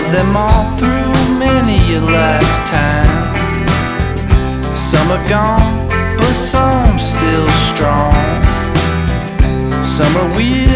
them all through many a lifetime. Some are gone, but some still strong. Some are weird